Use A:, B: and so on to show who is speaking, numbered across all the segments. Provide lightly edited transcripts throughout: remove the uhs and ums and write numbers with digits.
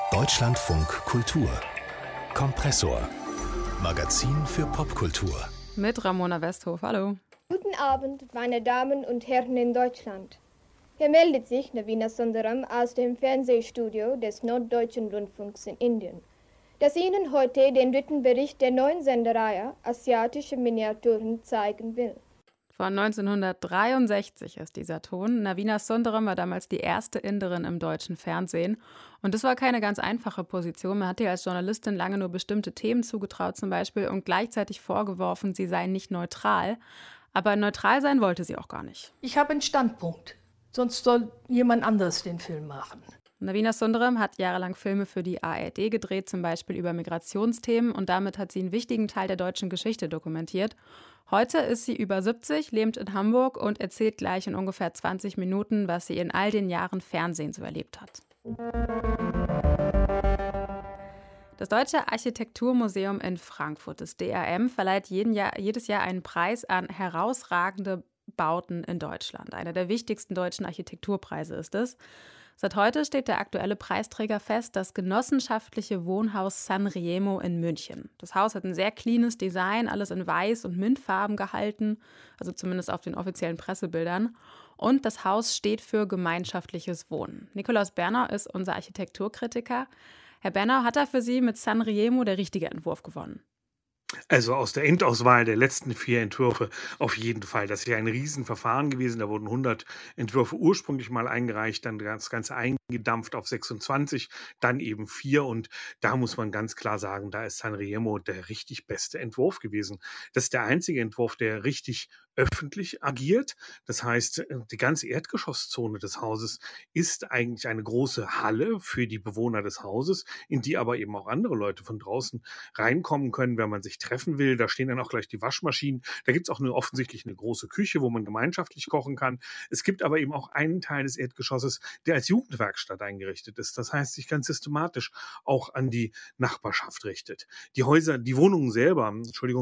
A: Deutschlandfunk Kultur Kompressor. Magazin für Popkultur.
B: Mit Ramona Westhof. Hallo.
C: Guten Abend, meine Damen und Herren in Deutschland. Hier meldet sich Navina Sundaram aus dem Fernsehstudio des Norddeutschen Rundfunks in Indien, das Ihnen heute den dritten Bericht der neuen Sendereihe Asiatische Miniaturen zeigen will.
B: Von 1963 ist dieser Ton. Navina Sundaram war damals die erste Inderin im deutschen Fernsehen. Und das war keine ganz einfache Position. Man hat ihr als Journalistin lange nur bestimmte Themen zugetraut zum Beispiel und gleichzeitig vorgeworfen, sie sei nicht neutral. Aber neutral sein wollte sie auch gar nicht.
D: Ich habe einen Standpunkt. Sonst soll jemand anderes den Film machen.
B: Navina Sundaram hat jahrelang Filme für die ARD gedreht, zum Beispiel über Migrationsthemen. Und damit hat sie einen wichtigen Teil der deutschen Geschichte dokumentiert. Heute ist sie über 70, lebt in Hamburg und erzählt gleich in ungefähr 20 Minuten, was sie in all den Jahren Fernsehen so erlebt hat. Das Deutsche Architekturmuseum in Frankfurt, das DAM, verleiht jedes Jahr einen Preis an herausragende Bauten in Deutschland. Einer der wichtigsten deutschen Architekturpreise ist es. Seit heute steht der aktuelle Preisträger fest, das genossenschaftliche Wohnhaus Sanremo in München. Das Haus hat ein sehr cleanes Design, alles in Weiß- und Mintfarben gehalten, also zumindest auf den offiziellen Pressebildern. Und das Haus steht für gemeinschaftliches Wohnen. Nikolaus Bernau ist unser Architekturkritiker. Herr Bernau, hat er für Sie mit Sanremo der richtige Entwurf gewonnen?
E: Also aus der Endauswahl der letzten 4 Entwürfe auf jeden Fall. Das ist ja ein Riesenverfahren gewesen. Da wurden 100 Entwürfe ursprünglich mal eingereicht, dann das Ganze eingedampft auf 26, dann eben 4. Und da muss man ganz klar sagen, da ist Sanremo der richtig beste Entwurf gewesen. Das ist der einzige Entwurf, der richtig öffentlich agiert. Das heißt, die ganze Erdgeschosszone des Hauses ist eigentlich eine große Halle für die Bewohner des Hauses, in die aber eben auch andere Leute von draußen reinkommen können, wenn man sich treffen will. Da stehen dann auch gleich die Waschmaschinen. Da gibt es auch offensichtlich eine große Küche, wo man gemeinschaftlich kochen kann. Es gibt aber eben auch einen Teil des Erdgeschosses, der als Jugendwerkstatt eingerichtet ist. Das heißt, sich ganz systematisch auch an die Nachbarschaft richtet. Die Wohnungen selber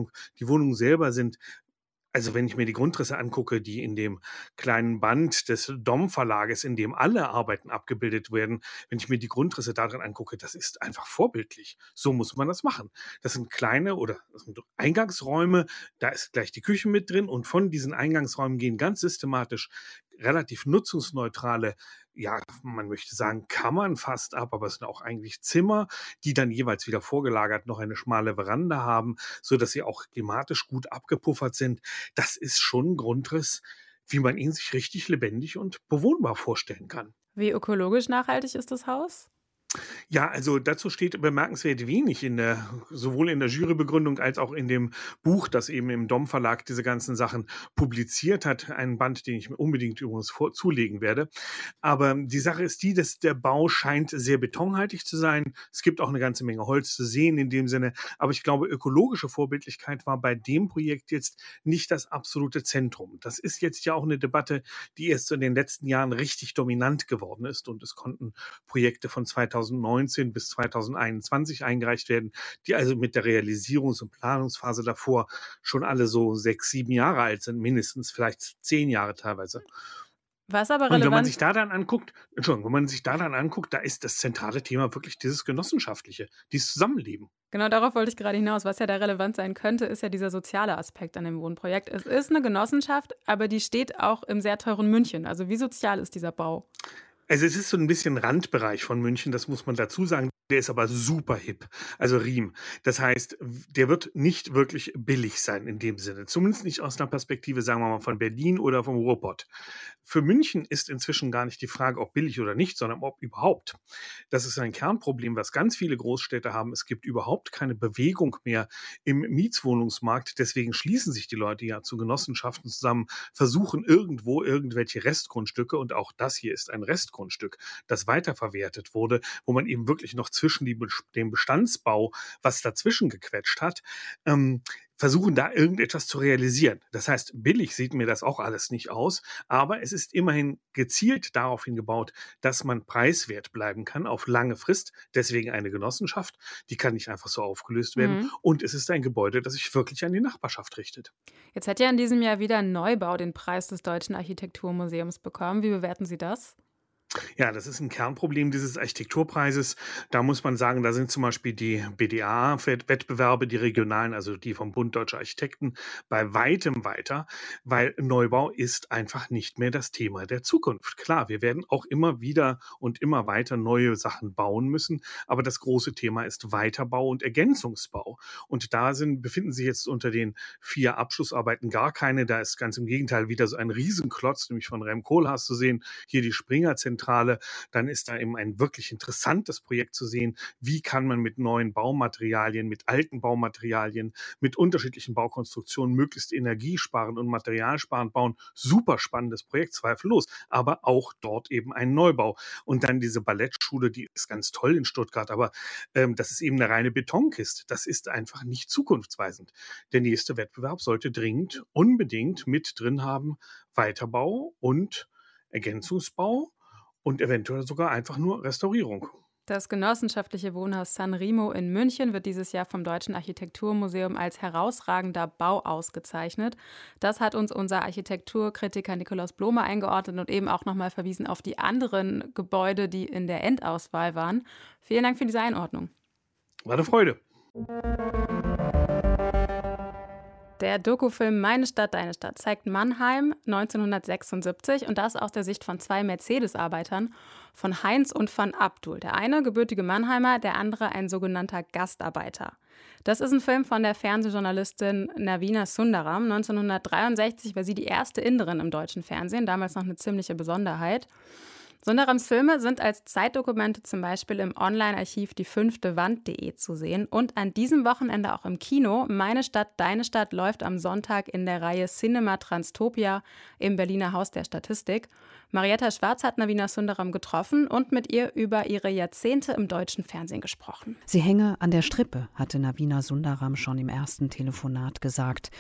E: sind, also wenn ich mir die Grundrisse angucke, die in dem kleinen Band des Dom-Verlages, in dem alle Arbeiten abgebildet werden, wenn ich mir die Grundrisse darin angucke, das ist einfach vorbildlich. So muss man das machen. Das sind das sind Eingangsräume, da ist gleich die Küche mit drin und von diesen Eingangsräumen gehen ganz systematisch relativ nutzungsneutrale, ja, man möchte sagen, Kammern fast ab, aber es sind auch eigentlich Zimmer, die dann jeweils wieder vorgelagert noch eine schmale Veranda haben, sodass sie auch klimatisch gut abgepuffert sind. Das ist schon ein Grundriss, wie man ihn sich richtig lebendig und bewohnbar vorstellen kann.
B: Wie ökologisch nachhaltig ist das Haus?
E: Ja, also dazu steht bemerkenswert wenig sowohl in der Jurybegründung als auch in dem Buch, das eben im Dom-Verlag diese ganzen Sachen publiziert hat. Ein Band, den ich mir unbedingt übrigens zulegen werde. Aber die Sache ist die, dass der Bau scheint sehr betonhaltig zu sein. Es gibt auch eine ganze Menge Holz zu sehen in dem Sinne. Aber ich glaube, ökologische Vorbildlichkeit war bei dem Projekt jetzt nicht das absolute Zentrum. Das ist jetzt ja auch eine Debatte, die erst so in den letzten Jahren richtig dominant geworden ist. Und es konnten Projekte von 2019 bis 2021 eingereicht werden, die also mit der Realisierungs- und Planungsphase davor schon alle so 6, 7 Jahre alt sind, mindestens vielleicht 10 Jahre teilweise.
B: Was aber
E: Und wenn man
B: relevant
E: sich da dann anguckt, da ist das zentrale Thema wirklich dieses Genossenschaftliche, dieses Zusammenleben.
B: Genau, darauf wollte ich gerade hinaus. Was ja da relevant sein könnte, ist ja dieser soziale Aspekt an dem Wohnprojekt. Es ist eine Genossenschaft, aber die steht auch im sehr teuren München. Also wie sozial ist dieser Bau?
E: Also es ist so ein bisschen Randbereich von München, das muss man dazu sagen. Der ist aber super hip, also Riem. Das heißt, der wird nicht wirklich billig sein in dem Sinne. Zumindest nicht aus einer Perspektive, sagen wir mal, von Berlin oder vom Ruhrpott. Für München ist inzwischen gar nicht die Frage, ob billig oder nicht, sondern ob überhaupt. Das ist ein Kernproblem, was ganz viele Großstädte haben. Es gibt überhaupt keine Bewegung mehr im Mietswohnungsmarkt. Deswegen schließen sich die Leute ja zu Genossenschaften zusammen, versuchen irgendwo irgendwelche Restgrundstücke, und auch das hier ist ein Restgrundstück, das weiterverwertet wurde, wo man eben wirklich noch zwischen dem Bestandsbau, was dazwischen gequetscht hat, versuchen da irgendetwas zu realisieren. Das heißt, billig sieht mir das auch alles nicht aus, aber es ist immerhin gezielt darauf hingebaut, dass man preiswert bleiben kann auf lange Frist. Deswegen eine Genossenschaft, die kann nicht einfach so aufgelöst werden. Und es ist ein Gebäude, das sich wirklich an die Nachbarschaft richtet.
B: Jetzt hat ja in diesem Jahr wieder ein Neubau den Preis des Deutschen Architekturmuseums bekommen. Wie bewerten Sie das?
E: Ja, das ist ein Kernproblem dieses Architekturpreises. Da muss man sagen, da sind zum Beispiel die BDA-Wettbewerbe, die regionalen, also die vom Bund Deutscher Architekten, bei weitem weiter, weil Neubau ist einfach nicht mehr das Thema der Zukunft. Klar, wir werden auch immer wieder und immer weiter neue Sachen bauen müssen, aber das große Thema ist Weiterbau und Ergänzungsbau. Und da befinden sich jetzt unter den 4 Abschlussarbeiten gar keine. Da ist ganz im Gegenteil wieder so ein Riesenklotz, nämlich von Rem Koolhaas zu sehen, hier die Springer-Zentrale. Dann ist da eben ein wirklich interessantes Projekt zu sehen. Wie kann man mit neuen Baumaterialien, mit alten Baumaterialien, mit unterschiedlichen Baukonstruktionen möglichst energiesparend und materialsparend bauen? Super spannendes Projekt, zweifellos. Aber auch dort eben ein Neubau. Und dann diese Ballettschule, die ist ganz toll in Stuttgart, aber das ist eben eine reine Betonkiste. Das ist einfach nicht zukunftsweisend. Der nächste Wettbewerb sollte dringend, unbedingt mit drin haben Weiterbau und Ergänzungsbau und eventuell sogar einfach nur Restaurierung.
B: Das genossenschaftliche Wohnhaus San Remo in München wird dieses Jahr vom Deutschen Architekturmuseum als herausragender Bau ausgezeichnet. Das hat uns unser Architekturkritiker Nikolaus Blome eingeordnet und eben auch nochmal verwiesen auf die anderen Gebäude, die in der Endauswahl waren. Vielen Dank für diese Einordnung.
E: War eine Freude.
B: Der Dokufilm Meine Stadt, deine Stadt zeigt Mannheim 1976 und das aus der Sicht von 2 Mercedes-Arbeitern, von Heinz und von Abdul. Der eine gebürtige Mannheimer, der andere ein sogenannter Gastarbeiter. Das ist ein Film von der Fernsehjournalistin Navina Sundaram. 1963 war sie die erste Inderin im deutschen Fernsehen, damals noch eine ziemliche Besonderheit. Sundarams Filme sind als Zeitdokumente zum Beispiel im Online-Archiv die5. zu sehen und an diesem Wochenende auch im Kino. Meine Stadt, deine Stadt läuft am Sonntag in der Reihe Cinema Transtopia im Berliner Haus der Statistik. Marietta Schwarz hat Navina Sundaram getroffen und mit ihr über ihre Jahrzehnte im deutschen Fernsehen gesprochen.
F: Sie hänge an der Strippe, hatte Navina Sundaram schon im ersten Telefonat gesagt.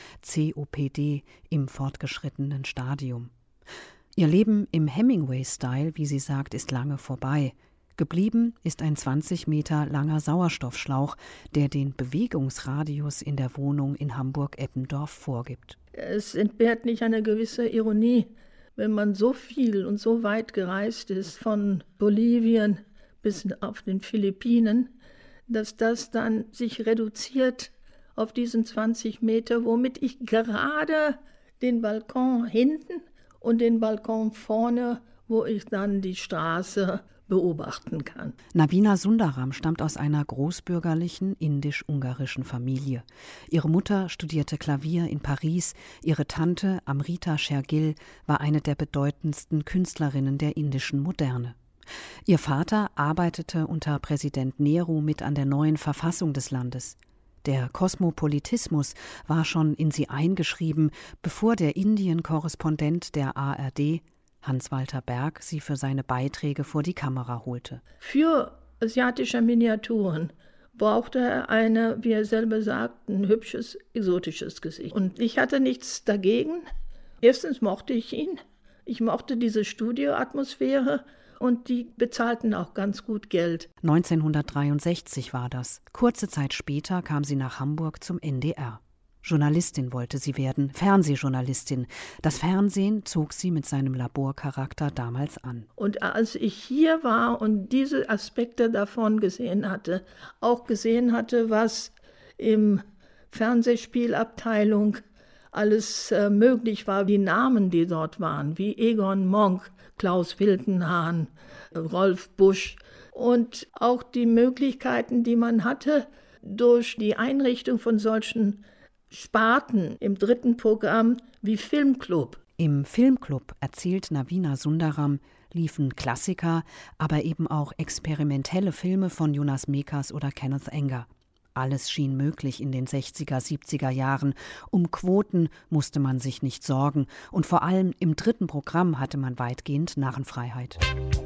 F: COPD im fortgeschrittenen Stadium. Ihr Leben im Hemingway-Style, wie sie sagt, ist lange vorbei. Geblieben ist ein 20 Meter langer Sauerstoffschlauch, der den Bewegungsradius in der Wohnung in Hamburg-Eppendorf vorgibt.
D: Es entbehrt nicht eine gewisse Ironie, wenn man so viel und so weit gereist ist, von Bolivien bis auf den Philippinen, dass das dann sich reduziert auf diesen 20 Meter, womit ich gerade den Balkon hinten und den Balkon vorne, wo ich dann die Straße beobachten kann.
F: Navina Sundaram stammt aus einer großbürgerlichen indisch-ungarischen Familie. Ihre Mutter studierte Klavier in Paris. Ihre Tante Amrita Shergill war eine der bedeutendsten Künstlerinnen der indischen Moderne. Ihr Vater arbeitete unter Präsident Nehru mit an der neuen Verfassung des Landes. Der Kosmopolitismus war schon in sie eingeschrieben, bevor der Indien-Korrespondent der ARD, Hans-Walter Berg, sie für seine Beiträge vor die Kamera holte.
D: Für asiatische Miniaturen brauchte er wie er selber sagt, ein hübsches, exotisches Gesicht. Und ich hatte nichts dagegen. Erstens mochte ich ihn. Ich mochte diese Studioatmosphäre. Und die bezahlten auch ganz gut Geld.
F: 1963 war das. Kurze Zeit später kam sie nach Hamburg zum NDR. Journalistin wollte sie werden, Fernsehjournalistin. Das Fernsehen zog sie mit seinem Laborcharakter damals an.
D: Und als ich hier war und diese Aspekte davon gesehen hatte, auch gesehen hatte, was im Fernsehspielabteilung alles möglich war, die Namen, die dort waren, wie Egon Monk, Klaus Wilkenhahn, Rolf Busch und auch die Möglichkeiten, die man hatte durch die Einrichtung von solchen Sparten im 3. Programm wie Filmclub.
F: Im Filmclub, erzählt Navina Sundaram, liefen Klassiker, aber eben auch experimentelle Filme von Jonas Mekas oder Kenneth Anger. Alles schien möglich in den 60er, 70er Jahren. Um Quoten musste man sich nicht sorgen. Und vor allem im 3. Programm hatte man weitgehend Narrenfreiheit.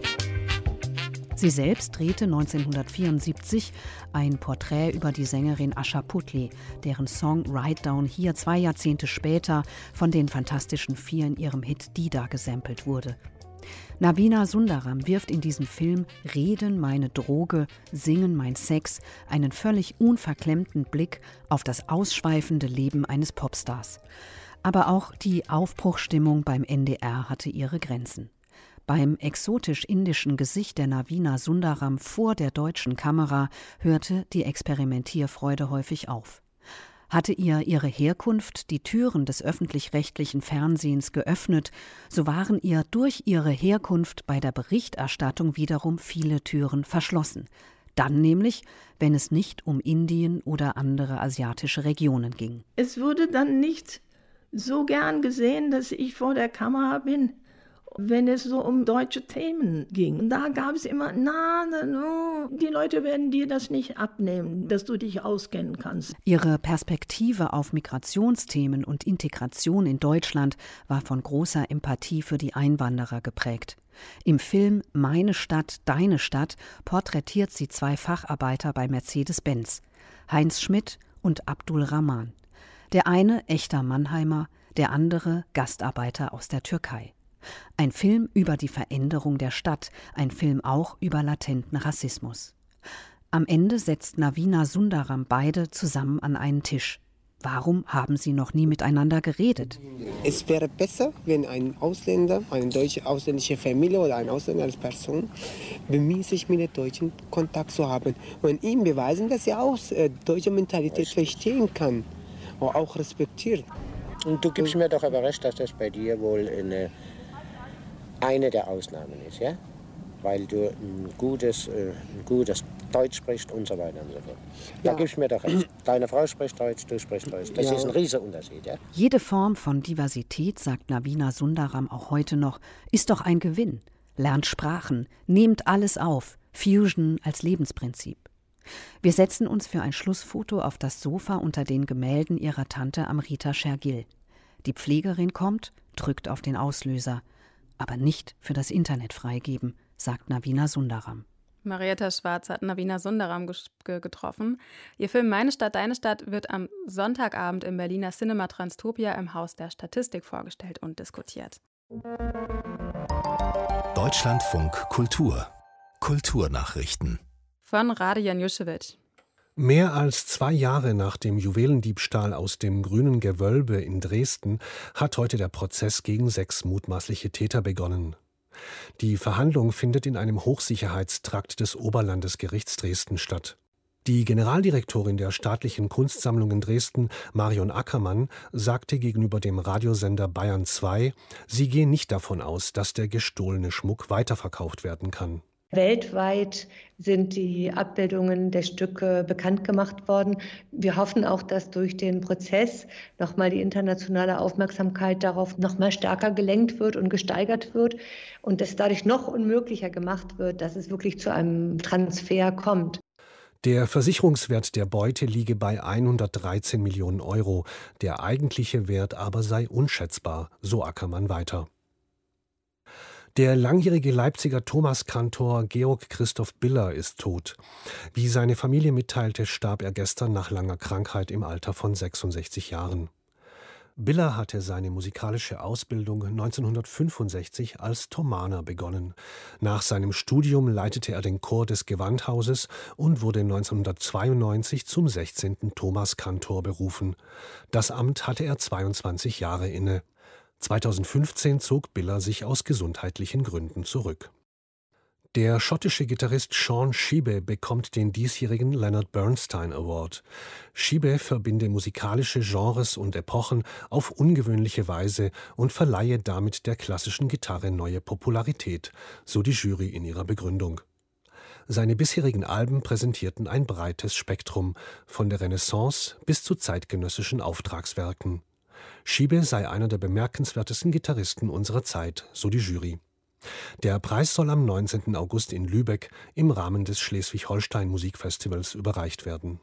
F: Sie selbst drehte 1974 ein Porträt über die Sängerin Asha Puthli, deren Song Right Down Here 2 Jahrzehnte später von den Fantastischen Vier in ihrem Hit Dida gesampelt wurde. Navina Sundaram wirft in diesem Film Reden meine Droge, Singen mein Sex, einen völlig unverklemmten Blick auf das ausschweifende Leben eines Popstars. Aber auch die Aufbruchsstimmung beim NDR hatte ihre Grenzen. Beim exotisch-indischen Gesicht der Navina Sundaram vor der deutschen Kamera hörte die Experimentierfreude häufig auf. Hatte ihr ihre Herkunft die Türen des öffentlich-rechtlichen Fernsehens geöffnet, so waren ihr durch ihre Herkunft bei der Berichterstattung wiederum viele Türen verschlossen. Dann nämlich, wenn es nicht um Indien oder andere asiatische Regionen ging.
D: Es wurde dann nicht so gern gesehen, dass ich vor der Kamera bin, wenn es so um deutsche Themen ging. Und da gab es immer, die Leute werden dir das nicht abnehmen, dass du dich auskennen kannst.
F: Ihre Perspektive auf Migrationsthemen und Integration in Deutschland war von großer Empathie für die Einwanderer geprägt. Im Film »Meine Stadt, deine Stadt« porträtiert sie 2 Facharbeiter bei Mercedes-Benz, Heinz Schmidt und Abdul Rahman. Der eine echter Mannheimer, der andere Gastarbeiter aus der Türkei. Ein Film über die Veränderung der Stadt, ein Film auch über latenten Rassismus. Am Ende setzt Navina Sundaram beide zusammen an einen Tisch. Warum haben sie noch nie miteinander geredet?
G: Es wäre besser, wenn ein Ausländer, eine deutsche ausländische Familie oder ein Ausländer als Person bemüht sich, mit der Deutschen Kontakt zu haben und ihm beweisen, dass er auch deutsche Mentalität verstehen kann und auch respektiert.
H: Und du gibst mir doch aber recht, dass das bei dir wohl eine der Ausnahmen ist, ja? Weil du ein gutes Deutsch sprichst und so weiter und so fort. Da gibst du mir doch recht. Deine Frau spricht Deutsch, du sprichst Deutsch. Das ist ein riesiger Unterschied, ja?
F: Jede Form von Diversität, sagt Navina Sundaram auch heute noch, ist doch ein Gewinn. Lernt Sprachen, nehmt alles auf, Fusion als Lebensprinzip. Wir setzen uns für ein Schlussfoto auf das Sofa unter den Gemälden ihrer Tante Amrita Shergill. Die Pflegerin kommt, drückt auf den Auslöser. Aber nicht für das Internet freigeben, sagt Navina Sundaram.
B: Marietta Schwarz hat Navina Sundaram getroffen. Ihr Film »Meine Stadt, deine Stadt« wird am Sonntagabend im Berliner Cinema Transtopia im Haus der Statistik vorgestellt und diskutiert.
A: Deutschlandfunk Kultur. Kulturnachrichten.
B: Von Rade Janjuschewitsch.
I: Mehr als 2 Jahre nach dem Juwelendiebstahl aus dem Grünen Gewölbe in Dresden hat heute der Prozess gegen 6 mutmaßliche Täter begonnen. Die Verhandlung findet in einem Hochsicherheitstrakt des Oberlandesgerichts Dresden statt. Die Generaldirektorin der Staatlichen Kunstsammlung in Dresden, Marion Ackermann, sagte gegenüber dem Radiosender Bayern 2, sie gehe nicht davon aus, dass der gestohlene Schmuck weiterverkauft werden kann.
J: Weltweit sind die Abbildungen der Stücke bekannt gemacht worden. Wir hoffen auch, dass durch den Prozess nochmal die internationale Aufmerksamkeit darauf nochmal stärker gelenkt wird und gesteigert wird und es dadurch noch unmöglicher gemacht wird, dass es wirklich zu einem Transfer kommt.
I: Der Versicherungswert der Beute liege bei 113 Millionen Euro. Der eigentliche Wert aber sei unschätzbar, so Ackermann weiter. Der langjährige Leipziger Thomaskantor Georg Christoph Biller ist tot. Wie seine Familie mitteilte, starb er gestern nach langer Krankheit im Alter von 66 Jahren. Biller hatte seine musikalische Ausbildung 1965 als Thomaner begonnen. Nach seinem Studium leitete er den Chor des Gewandhauses und wurde 1992 zum 16. Thomaskantor berufen. Das Amt hatte er 22 Jahre inne. 2015 zog Biller sich aus gesundheitlichen Gründen zurück. Der schottische Gitarrist Sean Sheebey bekommt den diesjährigen Leonard Bernstein Award. Sheebey verbinde musikalische Genres und Epochen auf ungewöhnliche Weise und verleihe damit der klassischen Gitarre neue Popularität, so die Jury in ihrer Begründung. Seine bisherigen Alben präsentierten ein breites Spektrum, von der Renaissance bis zu zeitgenössischen Auftragswerken. Sheebey sei einer der bemerkenswertesten Gitarristen unserer Zeit, so die Jury. Der Preis soll am 19. August in Lübeck im Rahmen des Schleswig-Holstein-Musikfestivals überreicht werden.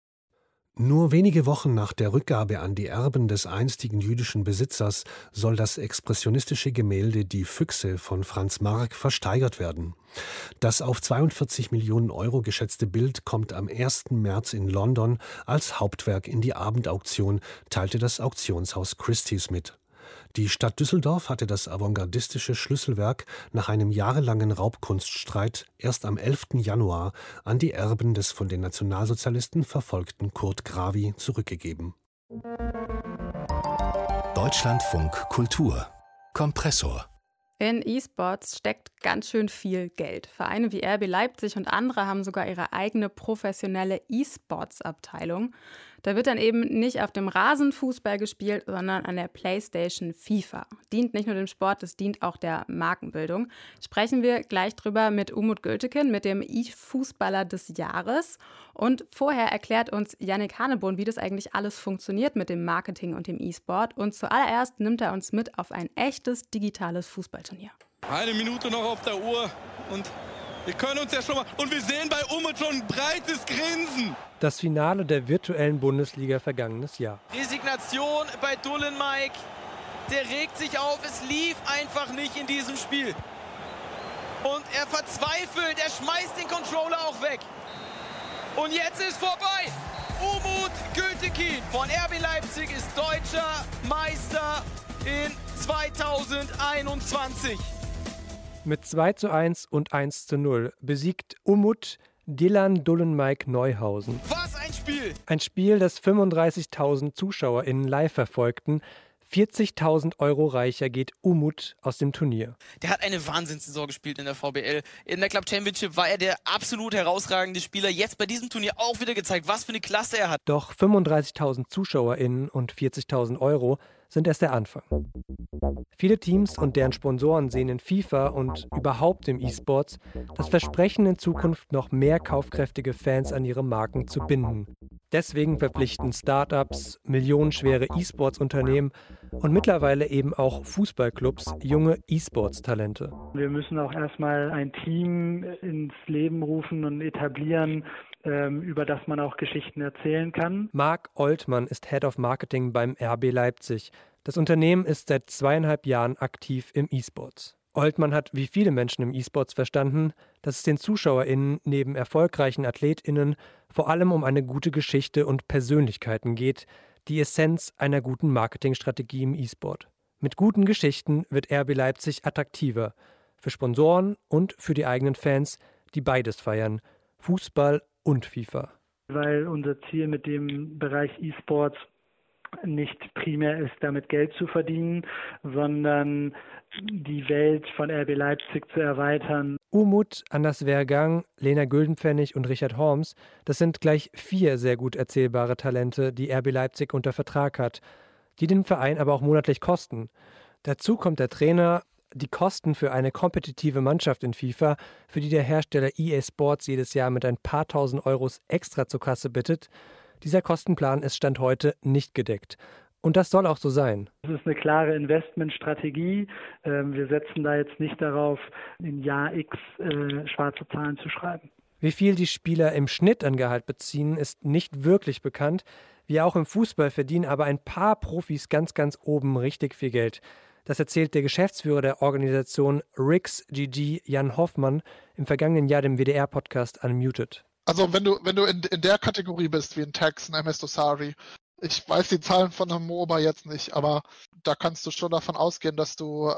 I: Nur wenige Wochen nach der Rückgabe an die Erben des einstigen jüdischen Besitzers soll das expressionistische Gemälde »Die Füchse« von Franz Marc versteigert werden. Das auf 42 Millionen Euro geschätzte Bild kommt am 1. März in London als Hauptwerk in die Abendauktion, teilte das Auktionshaus Christie's mit. Die Stadt Düsseldorf hatte das avantgardistische Schlüsselwerk nach einem jahrelangen Raubkunststreit erst am 11. Januar an die Erben des von den Nationalsozialisten verfolgten Kurt Gravy zurückgegeben.
A: Deutschlandfunk Kultur Kompressor.
B: In E-Sports steckt ganz schön viel Geld. Vereine wie RB Leipzig und andere haben sogar ihre eigene professionelle E-Sports-Abteilung. Da wird dann eben nicht auf dem Rasen Fußball gespielt, sondern an der PlayStation FIFA. Dient nicht nur dem Sport, es dient auch der Markenbildung. Sprechen wir gleich drüber mit Umut Gültekin, mit dem E-Fußballer des Jahres. Und vorher erklärt uns Yannick Hanebohn, wie das eigentlich alles funktioniert mit dem Marketing und dem E-Sport. Und zuallererst nimmt er uns mit auf ein echtes digitales Fußballturnier.
K: 1 Minute noch auf der Uhr und wir können uns ja schon mal... Und wir sehen bei Umut schon ein breites Grinsen.
L: Das Finale der virtuellen Bundesliga vergangenes Jahr.
K: Resignation bei Dullenmike. Der regt sich auf. Es lief einfach nicht in diesem Spiel. Und er verzweifelt. Er schmeißt den Controller auch weg. Und jetzt ist vorbei. Umut Gültekin von RB Leipzig ist deutscher Meister in 2021.
L: Mit 2:1 und 1:0 besiegt Umut Dilan Dullenmike Neuhausen.
K: Was ein Spiel!
L: Ein Spiel, das 35.000 ZuschauerInnen live verfolgten. 40.000 Euro reicher geht Umut aus dem Turnier.
M: Der hat eine Wahnsinnssaison gespielt in der VBL. In der Club Championship war er der absolut herausragende Spieler. Jetzt bei diesem Turnier auch wieder gezeigt, was für eine Klasse er hat.
L: Doch 35.000 ZuschauerInnen und 40.000 Euro sind erst der Anfang. Viele Teams und deren Sponsoren sehen in FIFA und überhaupt im E-Sports das Versprechen, in Zukunft noch mehr kaufkräftige Fans an ihre Marken zu binden. Deswegen verpflichten Startups, millionenschwere E-Sports-Unternehmen und mittlerweile eben auch Fußballclubs junge E-Sports-Talente.
N: Wir müssen auch erstmal ein Team ins Leben rufen und etablieren, über das man auch Geschichten erzählen kann.
L: Marc Oltmann ist Head of Marketing beim RB Leipzig. Das Unternehmen ist seit 2,5 Jahren aktiv im E-Sports. Oltmann hat wie viele Menschen im E-Sports verstanden, dass es den ZuschauerInnen neben erfolgreichen AthletInnen vor allem um eine gute Geschichte und Persönlichkeiten geht, die Essenz einer guten Marketingstrategie im E-Sport. Mit guten Geschichten wird RB Leipzig attraktiver. Für Sponsoren und für die eigenen Fans, die beides feiern. Fußball und FIFA.
N: Weil unser Ziel mit dem Bereich E-Sports nicht primär ist, damit Geld zu verdienen, sondern die Welt von RB Leipzig zu erweitern.
L: Umut, Anders Vergang, Lena Güldenpfennig und Richard Horms, das sind gleich 4 sehr gut erzählbare Talente, die RB Leipzig unter Vertrag hat, die den Verein aber auch monatlich kosten. Dazu kommt der Trainer, die Kosten für eine kompetitive Mannschaft in FIFA, für die der Hersteller EA Sports jedes Jahr mit ein paar tausend Euros extra zur Kasse bittet. Dieser Kostenplan ist Stand heute nicht gedeckt. Und das soll auch so sein.
N: Es ist eine klare Investmentstrategie. Wir setzen da jetzt nicht darauf, in Jahr X schwarze Zahlen zu schreiben.
L: Wie viel die Spieler im Schnitt an Gehalt beziehen, ist nicht wirklich bekannt. Wie auch im Fußball verdienen aber ein paar Profis ganz oben richtig viel Geld. Das erzählt der Geschäftsführer der Organisation Rix GG, Jan Hoffmann, im vergangenen Jahr dem WDR-Podcast Unmuted.
O: Also wenn du in der Kategorie bist, wie in Tex, ein MS Dosari, ich weiß die Zahlen von einem MOBA jetzt nicht, aber da kannst du schon davon ausgehen, dass du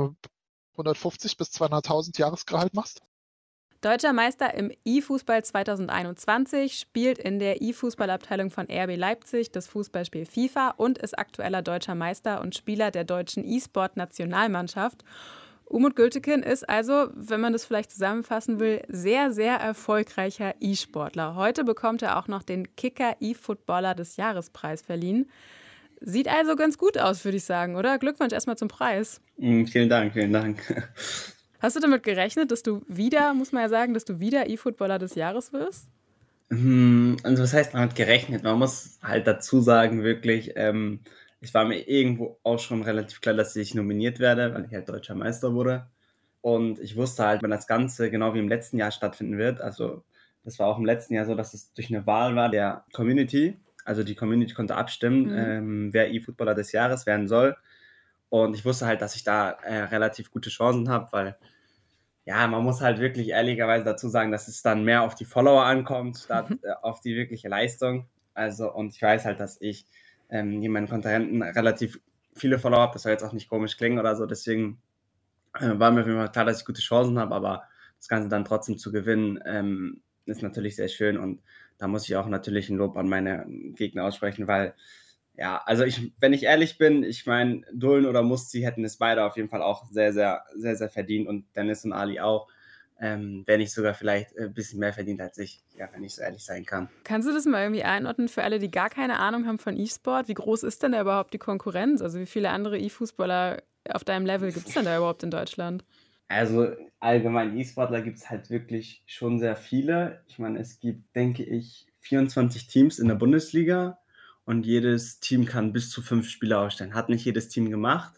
O: 150 bis 200.000 Jahresgehalt machst.
B: Deutscher Meister im E-Fußball 2021, spielt in der E-Fußballabteilung von RB Leipzig das Fußballspiel FIFA und ist aktueller deutscher Meister und Spieler der deutschen E-Sport-Nationalmannschaft. Umut Gültekin ist also, wenn man das vielleicht zusammenfassen will, sehr, sehr erfolgreicher E-Sportler. Heute bekommt er auch noch den Kicker E-Footballer des Jahrespreis verliehen. Sieht also ganz gut aus, würde ich sagen, oder? Glückwunsch erstmal zum Preis.
P: Vielen Dank.
B: Hast du damit gerechnet, dass du wieder, muss man ja sagen, dass du wieder E-Footballer des Jahres wirst?
P: Also was heißt damit gerechnet? Man muss halt dazu sagen, wirklich, ich war mir irgendwo auch schon relativ klar, dass ich nominiert werde, weil ich halt deutscher Meister wurde. Und ich wusste halt, wenn das Ganze genau wie im letzten Jahr stattfinden wird, also das war auch im letzten Jahr so, dass es durch eine Wahl war der Community. Also die Community konnte abstimmen, wer E-Footballer des Jahres werden soll. Und ich wusste halt, dass ich da relativ gute Chancen habe, weil ja, man muss halt wirklich ehrlicherweise dazu sagen, dass es dann mehr auf die Follower ankommt, statt auf die wirkliche Leistung. Also, und ich weiß halt, dass ich hier meinen Kontrahenten relativ viele Follower habe. Das soll jetzt auch nicht komisch klingen oder so. Deswegen war mir auf jeden Fall klar, dass ich gute Chancen habe, aber das Ganze dann trotzdem zu gewinnen, ist natürlich sehr schön. Und da muss ich auch natürlich ein Lob an meine Gegner aussprechen, weil Ja, also wenn ich ehrlich bin, ich meine, Dullen oder Musti hätten es beide auf jeden Fall auch sehr, sehr, sehr, sehr verdient und Dennis und Ali auch. Wenn nicht sogar vielleicht ein bisschen mehr verdient als ich, ja, wenn ich so ehrlich sein kann.
B: Kannst du das mal irgendwie einordnen für alle, die gar keine Ahnung haben von E-Sport? Wie groß ist denn da überhaupt die Konkurrenz? Also wie viele andere E-Fußballer auf deinem Level gibt es denn da überhaupt in Deutschland?
P: Also allgemein E-Sportler gibt es halt wirklich schon sehr viele. Ich meine, es gibt, denke ich, 24 Teams in der Bundesliga und jedes Team kann bis zu 5 Spieler aufstellen. Hat nicht jedes Team gemacht,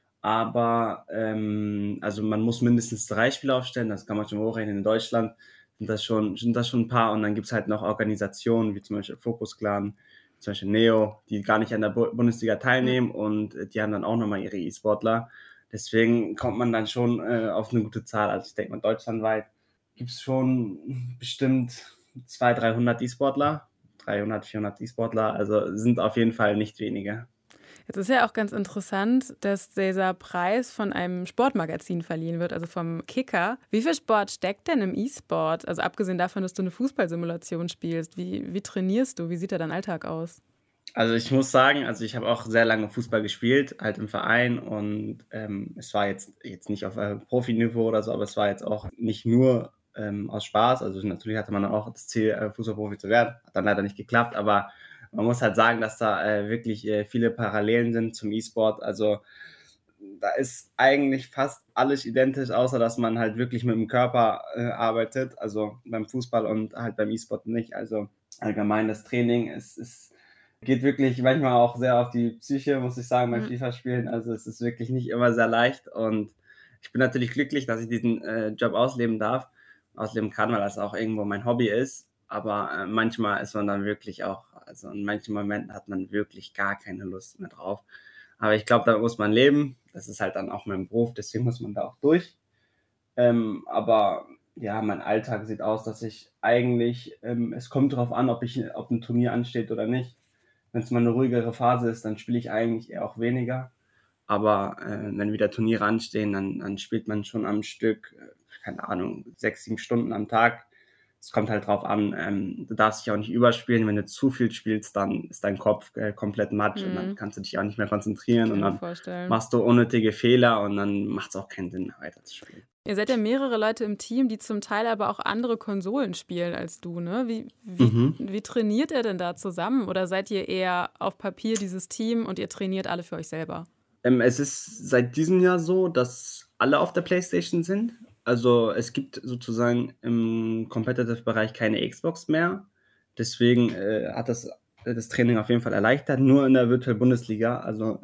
P: aber also man muss mindestens 3 Spieler aufstellen, das kann man schon hochrechnen. In Deutschland sind das schon ein paar und dann gibt es halt noch Organisationen wie zum Beispiel Focus Clan, zum Beispiel Neo, die gar nicht an der Bundesliga teilnehmen und die haben dann auch nochmal ihre E-Sportler. Deswegen kommt man dann schon auf eine gute Zahl. Also ich denke mal, deutschlandweit gibt es schon bestimmt 200, 300 E-Sportler, 300, 400 E-Sportler, also sind auf jeden Fall nicht wenige.
B: Jetzt ist ja auch ganz interessant, dass dieser Preis von einem Sportmagazin verliehen wird, also vom Kicker. Wie viel Sport steckt denn im E-Sport? Also abgesehen davon, dass du eine Fußballsimulation spielst, wie trainierst du? Wie sieht da dein Alltag aus?
P: Also ich muss sagen, also ich habe auch sehr lange Fußball gespielt, halt im Verein und es war jetzt nicht auf Profiniveau oder so, aber es war jetzt auch nicht nur aus Spaß. Also natürlich hatte man auch das Ziel, Fußballprofi zu werden. Hat dann leider nicht geklappt, aber man muss halt sagen, dass da wirklich viele Parallelen sind zum E-Sport. Also da ist eigentlich fast alles identisch, außer dass man halt wirklich mit dem Körper arbeitet, also beim Fußball und halt beim E-Sport nicht. Also allgemein das Training geht wirklich manchmal auch sehr auf die Psyche, muss ich sagen, beim FIFA-Spielen. Also es ist wirklich nicht immer sehr leicht und ich bin natürlich glücklich, dass ich diesen Job ausleben kann, weil das auch irgendwo mein Hobby ist. Aber manchmal ist man dann wirklich auch, also in manchen Momenten hat man wirklich gar keine Lust mehr drauf. Aber ich glaube, da muss man leben. Das ist halt dann auch mein Beruf, deswegen muss man da auch durch. Aber ja, mein Alltag sieht aus, dass ich eigentlich, es kommt darauf an, ob ein Turnier ansteht oder nicht. Wenn es mal eine ruhigere Phase ist, dann spiele ich eigentlich eher auch weniger. Aber wenn wieder Turniere anstehen, dann spielt man schon am Stück, keine Ahnung, 6, 7 Stunden am Tag. Es kommt halt drauf an, du darfst dich auch nicht überspielen. Wenn du zu viel spielst, dann ist dein Kopf komplett matsch und dann kannst du dich auch nicht mehr konzentrieren und dann machst du unnötige Fehler und dann macht es auch keinen Sinn, weiter zu spielen.
B: Ihr seid ja mehrere Leute im Team, die zum Teil aber auch andere Konsolen spielen als du, ne? Wie trainiert ihr denn da zusammen? Oder seid ihr eher auf Papier dieses Team und ihr trainiert alle für euch selber?
P: Es ist seit diesem Jahr so, dass alle auf der PlayStation sind. Also es gibt sozusagen im Competitive-Bereich keine Xbox mehr. Deswegen hat das Training auf jeden Fall erleichtert. Nur in der Virtual Bundesliga, also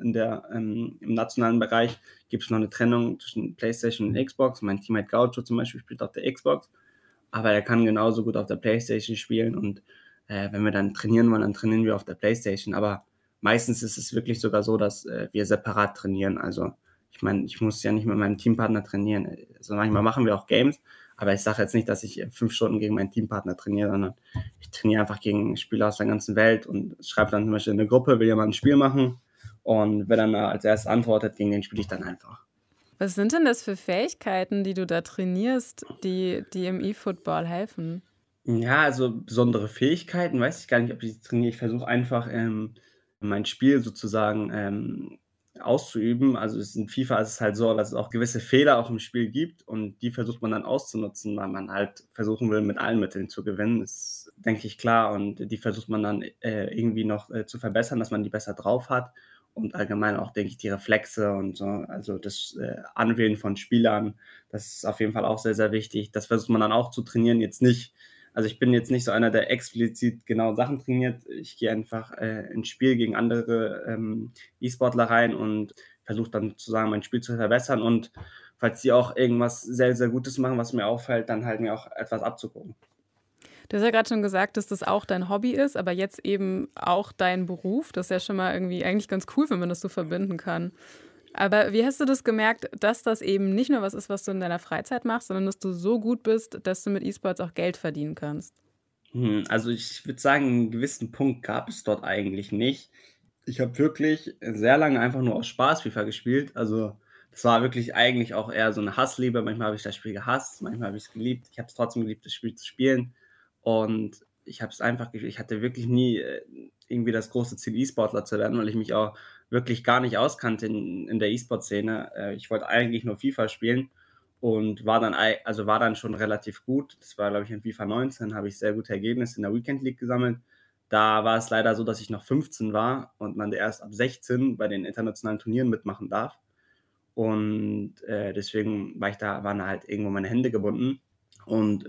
P: im nationalen Bereich, gibt es noch eine Trennung zwischen PlayStation und Xbox. Mein Teammate Gaucho zum Beispiel spielt auf der Xbox, aber er kann genauso gut auf der PlayStation spielen. Und wenn wir dann trainieren wollen, dann trainieren wir auf der PlayStation. Aber meistens ist es wirklich sogar so, dass wir separat trainieren. Also ich meine, ich muss ja nicht mit meinem Teampartner trainieren. Also manchmal machen wir auch Games, aber ich sage jetzt nicht, dass ich 5 Stunden gegen meinen Teampartner trainiere, sondern ich trainiere einfach gegen Spieler aus der ganzen Welt und schreibe dann zum Beispiel in eine Gruppe, will jemand ein Spiel machen und wer dann als erstes antwortet, gegen den spiele ich dann einfach.
B: Was sind denn das für Fähigkeiten, die du da trainierst, die im E-Football helfen?
P: Ja, also besondere Fähigkeiten, weiß ich gar nicht, ob ich trainiere. Ich versuche einfach mein Spiel sozusagen auszuüben. Also in FIFA ist es halt so, dass es auch gewisse Fehler auch im Spiel gibt und die versucht man dann auszunutzen, weil man halt versuchen will, mit allen Mitteln zu gewinnen. Das ist, denke ich, klar und die versucht man dann irgendwie noch zu verbessern, dass man die besser drauf hat und allgemein auch, denke ich, die Reflexe und so, also das Anwählen von Spielern, das ist auf jeden Fall auch sehr, sehr wichtig. Das versucht man dann auch zu trainieren, jetzt nicht. Also ich bin jetzt nicht so einer, der explizit genau Sachen trainiert. Ich gehe einfach ins Spiel gegen andere E-Sportler rein und versuche dann sozusagen mein Spiel zu verbessern. Und falls die auch irgendwas sehr, sehr Gutes machen, was mir auffällt, dann halt mir auch etwas abzugucken.
B: Du hast ja gerade schon gesagt, dass das auch dein Hobby ist, aber jetzt eben auch dein Beruf. Das ist ja schon mal irgendwie eigentlich ganz cool, wenn man das so verbinden kann. Aber wie hast du das gemerkt, dass das eben nicht nur was ist, was du in deiner Freizeit machst, sondern dass du so gut bist, dass du mit E-Sports auch Geld verdienen kannst?
P: Also ich würde sagen, einen gewissen Punkt gab es dort eigentlich nicht. Ich habe wirklich sehr lange einfach nur aus Spaß FIFA gespielt. Also das war wirklich eigentlich auch eher so eine Hassliebe. Manchmal habe ich das Spiel gehasst, manchmal habe ich es geliebt. Ich habe es trotzdem geliebt, das Spiel zu spielen. Und ich habe es einfach, ich hatte wirklich nie irgendwie das große Ziel, E-Sportler zu werden, weil ich mich auch wirklich gar nicht auskannte in der E-Sport-Szene. Ich wollte eigentlich nur FIFA spielen und war dann schon relativ gut. Das war, glaube ich, in FIFA 19, habe ich sehr gute Ergebnisse in der Weekend League gesammelt. Da war es leider so, dass ich noch 15 war und man erst ab 16 bei den internationalen Turnieren mitmachen darf. Und deswegen waren halt irgendwo meine Hände gebunden. Und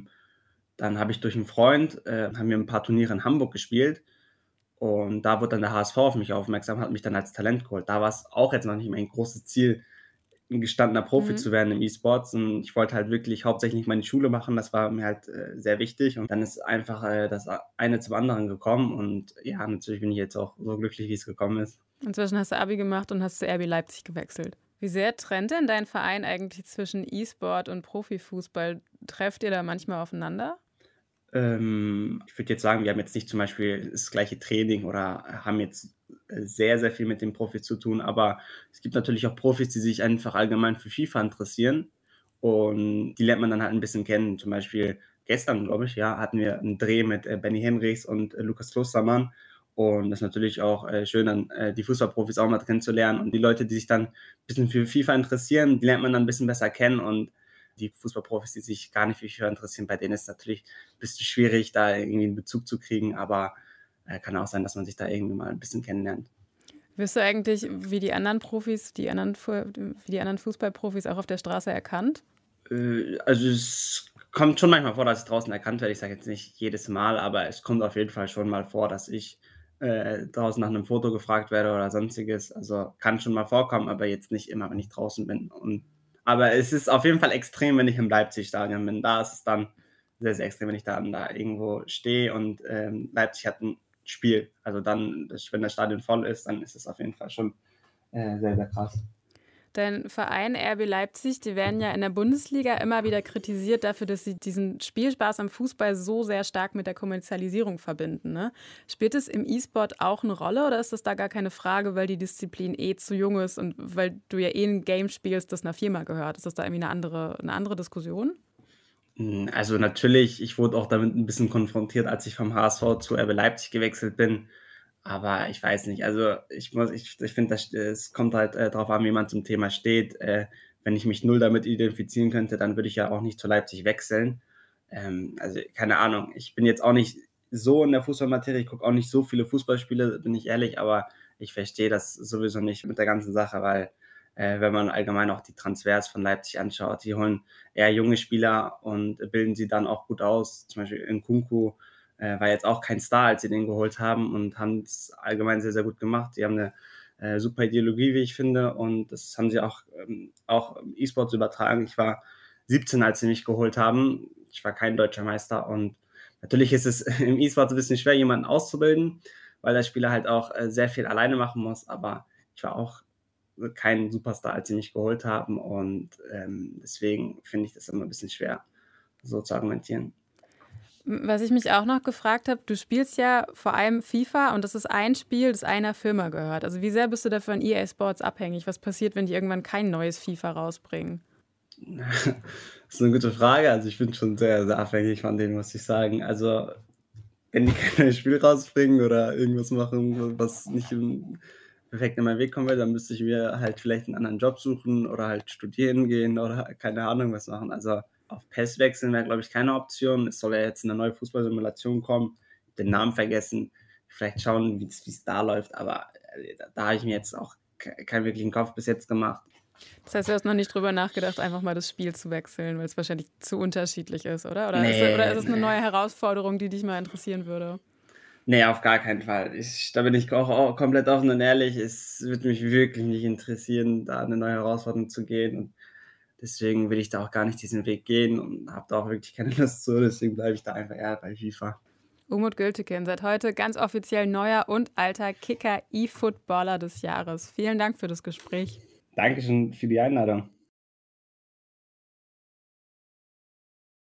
P: dann habe ich durch einen Freund, haben wir ein paar Turniere in Hamburg gespielt. Und da wurde dann der HSV auf mich aufmerksam, hat mich dann als Talent geholt. Da war es auch jetzt noch nicht mein großes Ziel, ein gestandener Profi zu werden im E-Sports. Und ich wollte halt wirklich hauptsächlich meine Schule machen. Das war mir halt sehr wichtig. Und dann ist einfach das eine zum anderen gekommen. Und ja, natürlich bin ich jetzt auch so glücklich, wie es gekommen ist.
B: Inzwischen hast du Abi gemacht und hast zu RB Leipzig gewechselt. Wie sehr trennt denn dein Verein eigentlich zwischen E-Sport und Profifußball? Trefft ihr da manchmal aufeinander?
P: Ich würde jetzt sagen, wir haben jetzt nicht zum Beispiel das gleiche Training oder haben jetzt sehr, sehr viel mit den Profis zu tun, aber es gibt natürlich auch Profis, die sich einfach allgemein für FIFA interessieren und die lernt man dann halt ein bisschen kennen. Zum Beispiel gestern, glaube ich, hatten wir einen Dreh mit Benny Henrichs und Lukas Klostermann und das ist natürlich auch schön, dann die Fußballprofis auch mal kennenzulernen und die Leute, die sich dann ein bisschen für FIFA interessieren, die lernt man dann ein bisschen besser kennen und die Fußballprofis, die sich gar nicht für FIFA interessieren, bei denen ist es natürlich ein bisschen schwierig, da irgendwie einen Bezug zu kriegen, aber kann auch sein, dass man sich da irgendwie mal ein bisschen kennenlernt.
B: Wirst du eigentlich wie die anderen Profis, wie die anderen Fußballprofis auch auf der Straße erkannt?
P: Also es kommt schon manchmal vor, dass ich draußen erkannt werde. Ich sage jetzt nicht jedes Mal, aber es kommt auf jeden Fall schon mal vor, dass ich draußen nach einem Foto gefragt werde oder sonstiges. Also kann schon mal vorkommen, aber jetzt nicht immer, wenn ich draußen bin. Aber es ist auf jeden Fall extrem, wenn ich im Leipzig-Stadion bin. Da ist es dann sehr, sehr extrem, wenn ich da irgendwo stehe und Leipzig hat ein Spiel. Also dann, wenn das Stadion voll ist, dann ist es auf jeden Fall schon sehr, sehr krass.
B: Dein Verein RB Leipzig, die werden ja in der Bundesliga immer wieder kritisiert dafür, dass sie diesen Spielspaß am Fußball so sehr stark mit der Kommerzialisierung verbinden. Ne? Spielt es im E-Sport auch eine Rolle oder ist das da gar keine Frage, weil die Disziplin zu jung ist und weil du ja ein Game spielst, das einer Firma gehört? Ist das da irgendwie eine andere Diskussion?
P: Also natürlich, ich wurde auch damit ein bisschen konfrontiert, als ich vom HSV zu RB Leipzig gewechselt bin. Aber ich weiß nicht, also ich finde, es kommt halt darauf an, wie man zum Thema steht. Wenn ich mich null damit identifizieren könnte, dann würde ich ja auch nicht zu Leipzig wechseln. Also keine Ahnung, ich bin jetzt auch nicht so in der Fußballmaterie, ich gucke auch nicht so viele Fußballspiele, bin ich ehrlich, aber ich verstehe das sowieso nicht mit der ganzen Sache, weil wenn man allgemein auch die Transfers von Leipzig anschaut, die holen eher junge Spieler und bilden sie dann auch gut aus. Zum Beispiel Nkunku war jetzt auch kein Star, als sie den geholt haben und haben es allgemein sehr, sehr gut gemacht. Die haben eine super Ideologie, wie ich finde, und das haben sie auch im E-Sports übertragen. Ich war 17, als sie mich geholt haben. Ich war kein deutscher Meister und natürlich ist es im E-Sports ein bisschen schwer, jemanden auszubilden, weil der Spieler halt auch sehr viel alleine machen muss, aber ich war auch kein Superstar, als sie mich geholt haben und deswegen finde ich das immer ein bisschen schwer, so zu argumentieren.
B: Was ich mich auch noch gefragt habe, du spielst ja vor allem FIFA und das ist ein Spiel, das einer Firma gehört. Also wie sehr bist du davon EA Sports abhängig? Was passiert, wenn die irgendwann kein neues FIFA rausbringen?
P: Das ist eine gute Frage. Also ich bin schon sehr, sehr abhängig von denen, muss ich sagen. Also wenn die kein neues Spiel rausbringen oder irgendwas machen, was nicht perfekt in meinen Weg kommen will, dann müsste ich mir halt vielleicht einen anderen Job suchen oder halt studieren gehen oder keine Ahnung was machen. Also auf PES wechseln wäre, glaube ich, keine Option. Es soll ja jetzt eine neue Fußballsimulation kommen. Den Namen vergessen. Vielleicht schauen, wie es da läuft. Aber da habe ich mir jetzt auch keinen wirklichen Kopf bis jetzt gemacht.
B: Das heißt, du hast noch nicht drüber nachgedacht, einfach mal das Spiel zu wechseln, weil es wahrscheinlich zu unterschiedlich ist, oder? Oder ist es eine neue Herausforderung, die dich mal interessieren würde?
P: Nee, auf gar keinen Fall. Da bin ich auch komplett offen und ehrlich. Es würde mich wirklich nicht interessieren, da eine neue Herausforderung zu gehen. Und deswegen will ich da auch gar nicht diesen Weg gehen und habe da auch wirklich keine Lust zu. Deswegen bleibe ich da einfach eher bei FIFA.
B: Umut Gültekin, seit heute ganz offiziell neuer und alter Kicker-E-Footballer des Jahres. Vielen Dank für das Gespräch.
P: Dankeschön für die Einladung.